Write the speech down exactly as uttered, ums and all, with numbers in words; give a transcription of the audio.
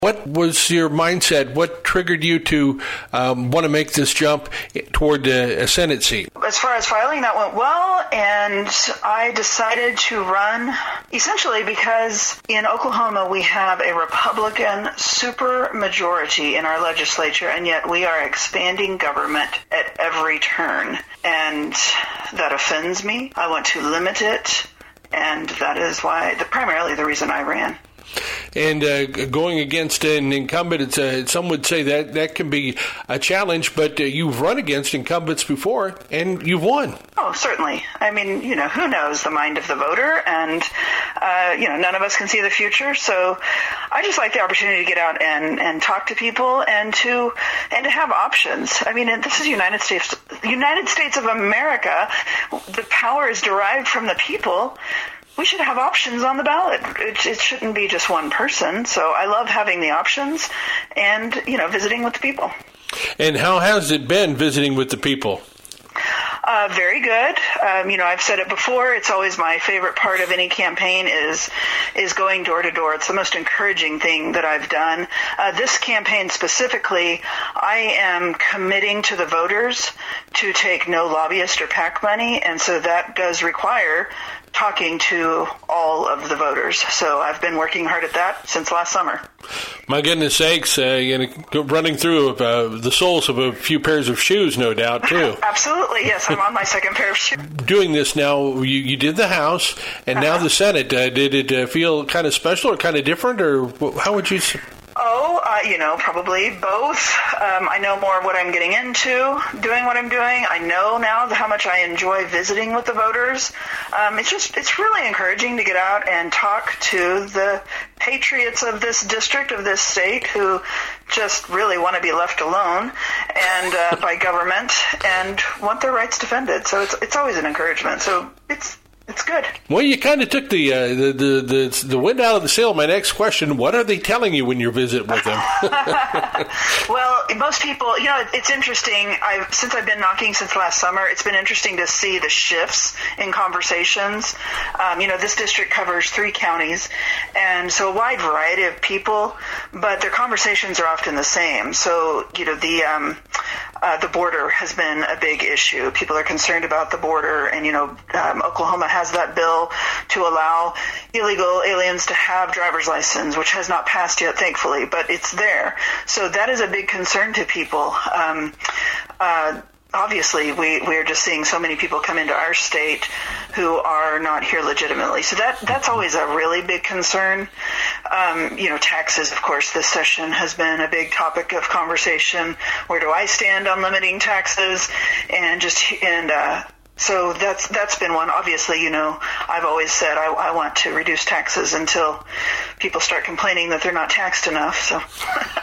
What was your mindset? What triggered you to um, want to make this jump toward uh, a Senate seat? As far as filing, that went well, and I decided to run essentially because in Oklahoma we have a Republican supermajority in our legislature, and yet we are expanding government at every turn, and that offends me. I want to limit it, and that is why, the, primarily the reason I ran. And uh, going against an incumbent, it's uh, some would say that that can be a challenge, but uh, you've run against incumbents before, and you've won. Oh, certainly. I mean, you know, who knows the mind of the voter, and, uh, you know, none of us can see the future, so I just like the opportunity to get out and, and talk to people and to and to have options. I mean, this is United States, United States of America. The power is derived from the people. We should have options on the ballot. It, it shouldn't be just one person. So I love having the options and, you know, visiting with the people. And how has it been visiting with the people? Uh, very good. Um, you know, I've said it before. It's always my favorite part of any campaign is is going door to door. It's the most encouraging thing that I've done. Uh, this campaign specifically, I am committing to the voters to take no lobbyist or PAC money, and so that does require talking to all of the voters. So I've been working hard at that since last summer. My goodness sakes, uh, you know, running through uh, the soles of a few pairs of shoes, no doubt, too. Absolutely, yes. I'm on my second pair of shoes. Doing this now, you, you did the House, and uh-huh. now the Senate. Uh, did it uh, feel kind of special or kind of different, or how would you... Oh, uh, you know, probably both. Um, I know more of what I'm getting into, doing what I'm doing. I know now how much I enjoy visiting with the voters. Um, it's just, it's really encouraging to get out and talk to the patriots of this district, of this state, who just really want to be left alone and uh, by government and want their rights defended. So it's it's always an encouragement. So it's It's good. Well, you kind of took the, uh, the, the the the wind out of the sail. My next question: what are they telling you when you visit with them? Well, most people, you know, it's interesting. I've since I've been knocking since last summer. It's been interesting to see the shifts in conversations. Um, you know, this district covers three counties, and so a wide variety of people, but their conversations are often the same. So, you know, the um, uh, the border has been a big issue. People are concerned about the border, and you know, um, Oklahoma has that bill to allow illegal aliens to have driver's license, which has not passed yet, thankfully, but it's there. So that is a big concern to people. Um, uh, obviously, we, we're just seeing so many people come into our state who are not here legitimately. So that that's always a really big concern. Um, you know, taxes, of course, this session has been a big topic of conversation. Where do I stand on limiting taxes? And just, and, uh, So that's that's been one. Obviously, you know, I've always said I, I want to reduce taxes until people start complaining that they're not taxed enough. So